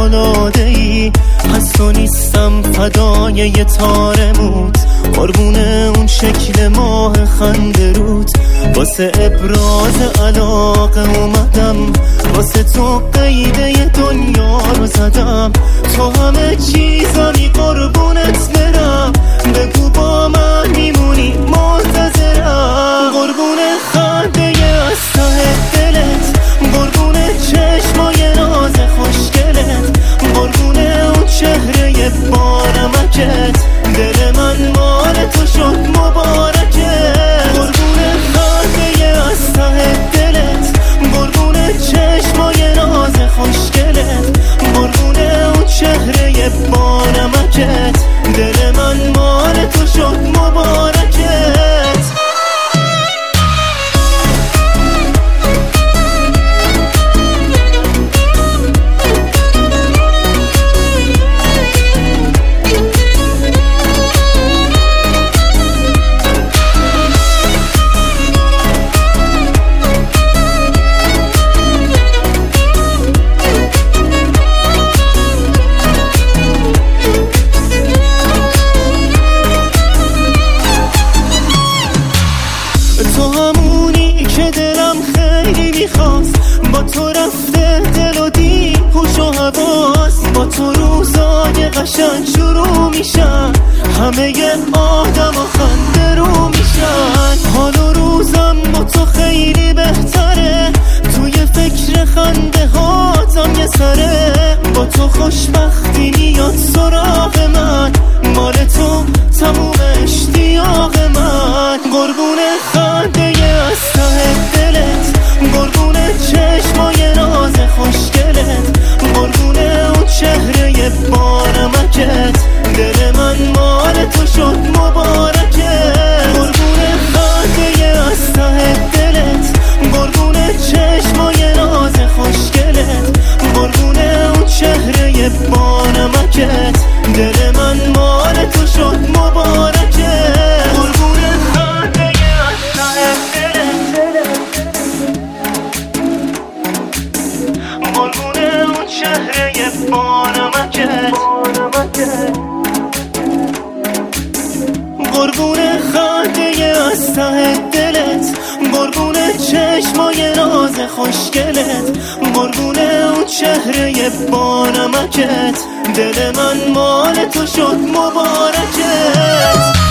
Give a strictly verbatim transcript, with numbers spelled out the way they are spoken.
فوق‌العاده ای، از تو نیستم فدای یه تار موت، قربون اون شکل ماه خنده رود. واسه ابراز علاقه اومدم، واسه تو قیده دنیا رو زدم، تو همه چیزمی قربونت برم، بگو با من میمونی منتظرم. قربون خنده از ته دلت، قربون چشمای ناز خوشگلت، قربون اون چهره بانمکت، دل من مال تو شد مبارکت. قربون خنده از ته دلت، قربون چشمای ناز خوشگلت، قربون اون چهره بانمکت، دل من مال تو شد مبارکت. تو همونی که دلم خیلی میخواست، با تو رفته دل و دی هوش و حواس، با تو روزای قشنگ شروع میشن، همه آدم و خنده رو میشن. حال و روزم با تو خیلی بهتره، توی فکر خنده هاتم یه سره، با تو خوشبختی میاد سراغ من، مال تو تموم اشتیاق من. قربون خنده از ته دلت، قربون چشمای ناز خوشگلت، قربون اون چهره بانمکت، دل من مال تو شد مبارکت. قربون خنده از ته دلت، قربون چشمای ناز خوشگلت، قربون اون چهره بانمکت، دل من مال تو شد مبارکت. قربون خنده از ته دلت، قربون اون چهره بانمکت، قربون خنده از ته دلت، قربون چشمای ناز خوشگلت، قربون اون چهره بانمکت، دل من مال تو شد مبارکت.